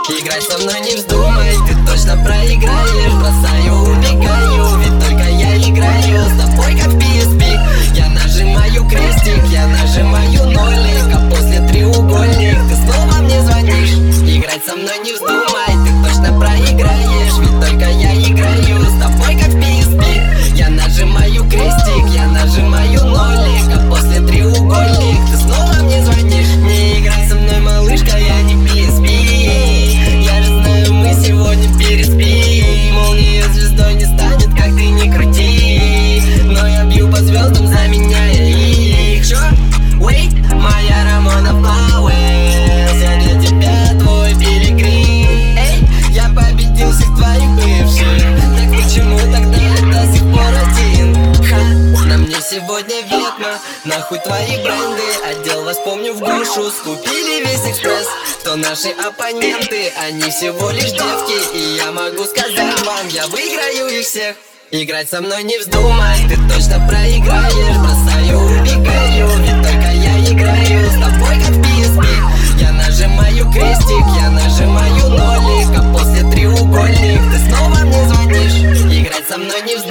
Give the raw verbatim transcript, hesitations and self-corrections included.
Играть со мной не вздумай, ты точно проиграешь. Бросаю, убегаю, ведь только я играю с тобой как в пи эс пи. Я нажимаю крестик, я нажимаю нолик, а после треугольник ты снова мне звонишь. Играть со мной не вздумай, ты точно проиграешь, ведь только я играю с тобой как в пи эс пи. Я нажимаю крестик, я нажимаю нолик, а после треугольник ты снова мне звонишь. Не играй со мной, малышка, я не пи эс пи. Я же знаю, мы сегодня переспим. Молния звездой не станет, как ты не крути, но я бью по звездам, заменяя их. Чё? Wait, моя Рамона Flowers, я для тебя твой пилигрим. Эй, я победил всех твоих бывших, так почему тогда я до сих пор один? Ха, на мне сегодня ветма, нахуй твои бренды. Отдел вас помню в душу, скупили весь экспресс. Кто наши оппоненты, они всего лишь девки, и я могу сказать вам, я выиграю их всех. Играть со мной не вздумай, ты точно проиграешь. Бросаю, убегаю, ведь только я играю с тобой как в пи эс пи. Я нажимаю крестик, я нажимаю нолик, а после треугольник ты снова мне звонишь. Играть со мной не вздумай.